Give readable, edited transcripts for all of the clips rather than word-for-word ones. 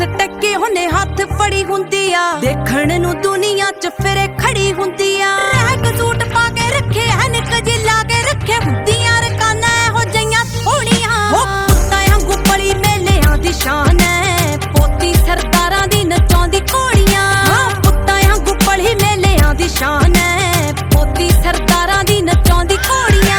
ਟੱਕੇ ਹੁੰਨੇ ਹੱਥ ਫੜੀ ਹੁੰਦੀ ਆ ਦੇਖਣ ਨੂੰ ਦੁਨੀਆ 'ਚ ਫਿਰੇ ਖੜੀ ਹੁੰਦੀ ਆ ਰੈਗ ਸੂਟ ਪਾ ਕੇ ਰੱਖੇ ਐਨਕ ਜੀ ਲਾ ਕੇ ਰੱਖੇ ਹੁੰਦੀਆਂ ਰਕਾਨਾ ਇਹੋ ਜਿਹੀਆਂ ਥੋੜੀਆਂ ਪੁੱਤਾਂ ਵਾਂਗੂ ਪਲੀ ਮੇਲਿਆਂ ਦੀ ਸ਼ਾਨ ਐ ਪੋਤੀ ਸਰਦਾਰਾਂ ਦੀ ਨਚਾਉਂਦੀ ਘੋੜੀਆਂ ਪੁੱਤਾਂ ਵਾਂਗੂ ਪਲੀ ਮੇਲਿਆਂ ਦੀ ਸ਼ਾਨ ਐ ਪੋਤੀ ਸਰਦਾਰਾਂ ਦੀ ਨਚਾਉਂਦੀ ਘੋੜੀਆਂ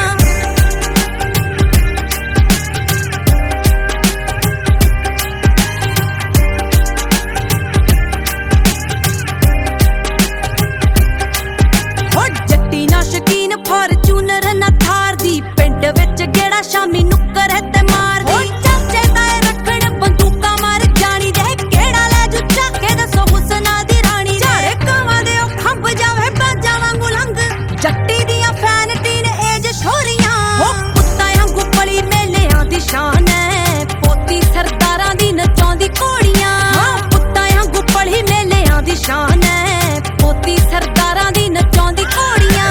ਸ਼ਕੀਨ ਫਾਰਚੂਨਰ ਨਾ ਥਾਰ ਦੀ ਪਿੰਡ ਵਿੱਚ ਗੇੜਾ ਸ਼ਾਮੀ ਨੁੱਕਰ ਹੈ ਤੇ ਮਾਰਦੀ ਚਾਚੇ ਤਾਏ ਰੱਖਣ ਬੰਦੂਕਾਂ ਮਾਰ ਜਾਣੀ ਦੇ ਕਿਹੜਾ ਲੈ ਜੂ ਚਾਕੇ ਦੱਸੋ ਹੁਸਨਾ ਦੀ ਰਾਣੀ ਝਾੜੇ ਕਾਵਾਂ ਦੇ ਉਹ ਖੰਭ ਜਾਵੇ ਬਾਜਾਂ ਵਾਂਗੂ ਲੰਘ ਜੱਟੀ ਦੀਆਂ ਫੈਨ ਟੀਨ ਏਜ ਛੋਰੀਆਂ ਪੁੱਤਾਂ ਵਾਂਗੂ ਪਲੀ ਮੇਲਿਆਂ ਦੀ ਸ਼ਾਨ ਐ ਪੋਤੀ ਸਰਦਾਰਾਂ ਦੀ ਨਚਾਉਂਦੀ ਘੋੜੀਆਂ ਪੁੱਤਾਂ ਵਾਂਗੂ ਪਲੀ ਮੇਲਿਆਂ ਦੀ ਸ਼ਾਨ ਐ ਪੋਤੀ ਸਰਦਾਰਾਂ ਦੀ ਨਚਾਉਂਦੀ ਘੋੜੀਆਂ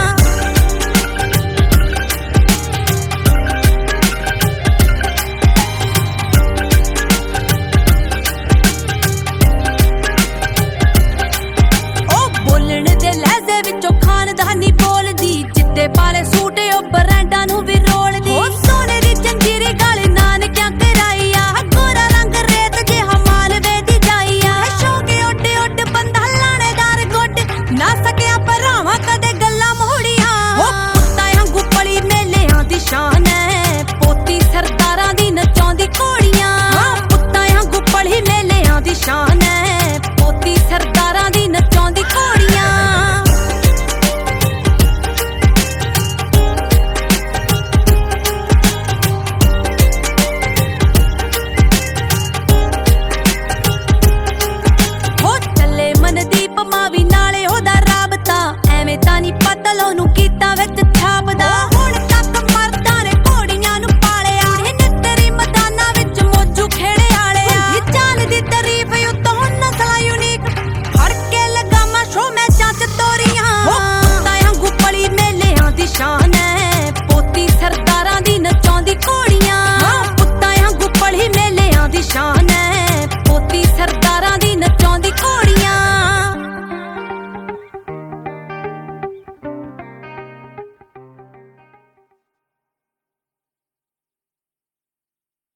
ਖਾਨਦਾਨੀ ਬੋਲਦੀ ਜਿੱਦੇ ਪਾਲੇ ਸੂਟ ਉਹ ਬਰਾਂਡਾਂ ਨੂੰ ਵੀ ਰੋਲਦੀ ਸੋਨੇ ਦੀ ਜੰਜੀਰੀ ਗਲ ਨਾਨਕਿਆਂ ਕਰਾਈ ਆ ਗੋਰਾ ਰੰਗ ਰੇਤ ਜਿਹਾ ਮਾਲਵੇ ਦੀ ਜਾਈ ਆ ਸ਼ੌਕੇ ਉੱਡ ਉੱਡ ਬੰਦਾ ਲਾਣੇਦਾਰ ਗੁੱਡ ਨਾ ਸਕਿਆ ਭਰਾਵਾਂ ਕਦੇ ਗੱਲਾਂ ਮੋੜੀਆਂ ਪੁੱਤਾਂ ਵਾਂਗੂ ਪਲੀ ਮੇਲਿਆਂ ਦੀ ਸ਼ਾਨ ਐ ਪੋਤੀ ਸਰਦਾਰਾਂ ਦੀ ਨਚਾਉਂਦੀ ਘੋੜੀਆਂ ਪੁੱਤਾਂ ਵਾਂਗੂ ਪਲੀ ਮੇਲਿਆਂ ਦੀ ਸ਼ਾਨ ਐ ਪੋਤੀ ਸਰਦਾਰਾਂ ਦੀ